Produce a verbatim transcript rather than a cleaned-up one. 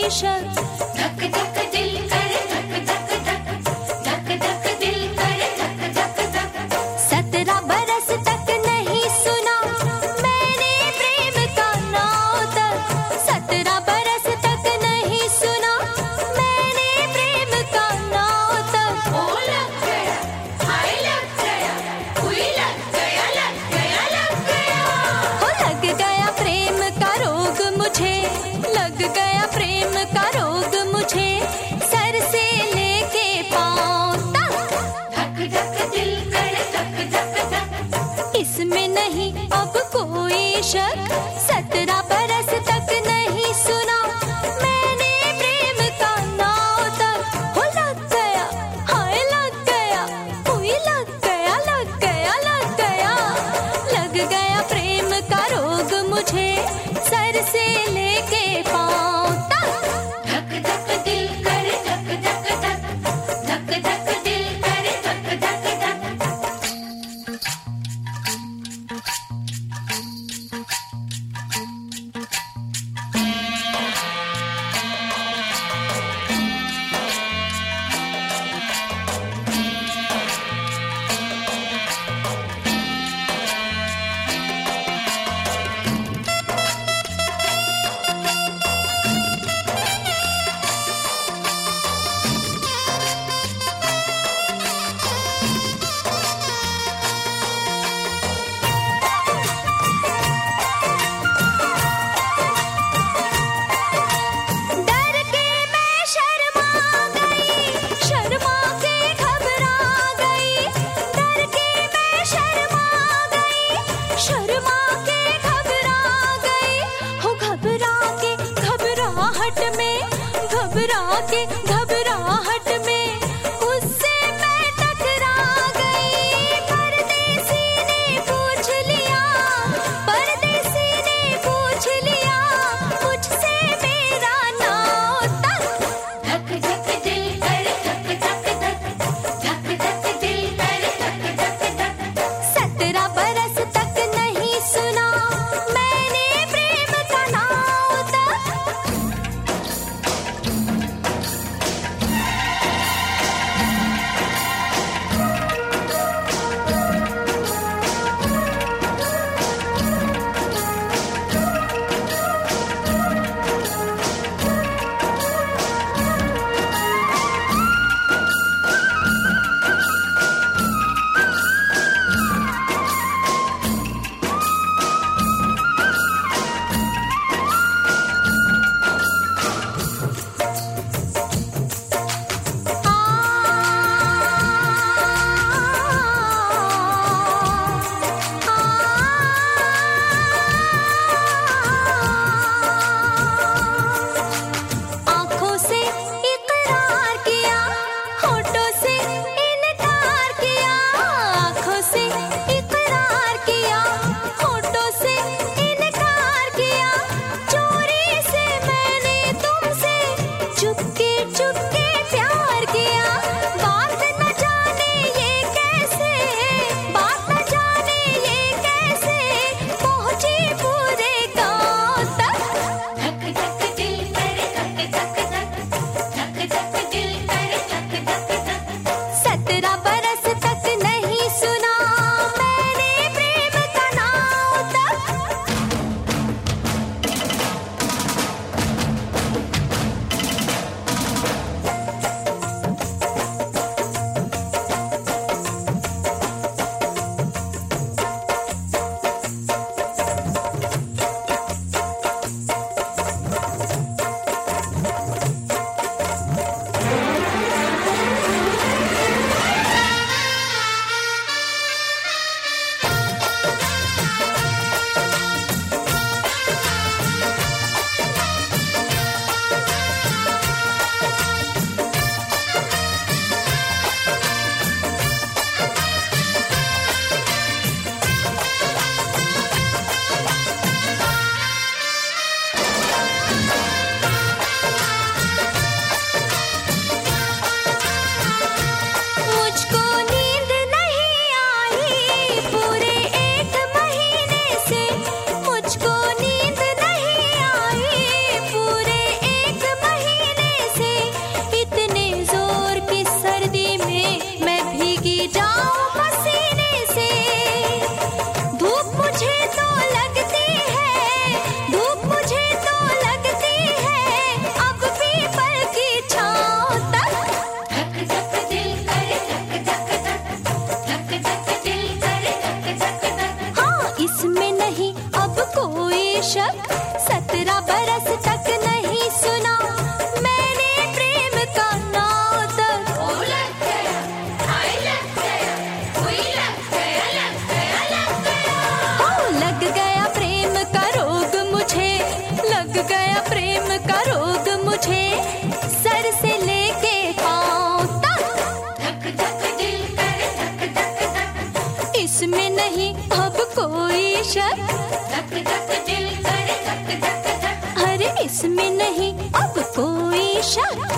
शक। धक धक दिल करे धक धक धक, धक धक दिल करे धक धक धक। सत्रह बरस तक नहीं सुना मैंने प्रेम का नाम तक। सत्रह बरस तक नहीं सुना मैंने प्रेम का नाम तक। ओ लग गया, हाय लग गया, हुई लग गया, लग गया, लग गया। हो लग गया प्रेम का रोग मुझे, लग गया प्रेम का रोग मुझे, सर से लेके पाँव तक। धक धक दिल करे धक धक धक। इसमें नहीं अब कोई शक। सत्रह बरस तक नहीं सुना मैंने प्रेम का नाम तक। हो लग गया, हाय लग गया, हुई लग गया, लग गया, लग गया। लग गया प्रेम का रोग मुझे, सर से लेके पाँव तक। धक धक दिल करे धक धक धक, धक धक दिल करे धक धक धक। डर के मैं शर्मा गई, शर्मा के घबरा गई। डर के मैं शर्मा गई, शर्मा के घबरा गई। हो घबरा के घबराहट में, घबरा के घबराहट में उससे मैं टकरा गई। परदेसी ने पूछ लिया, परदेसी ने पूछ लिया मुझसे मेरा नाम तक। धक धक दिल करे धक धक धक, धक धक दिल करे धक धक धक। सत्रह बरस तक नहीं सुना मैंने प्रेम का नाम तक। शक, धक धक दिल करे धक धक धक, अरे इसमें नहीं अब कोई शक।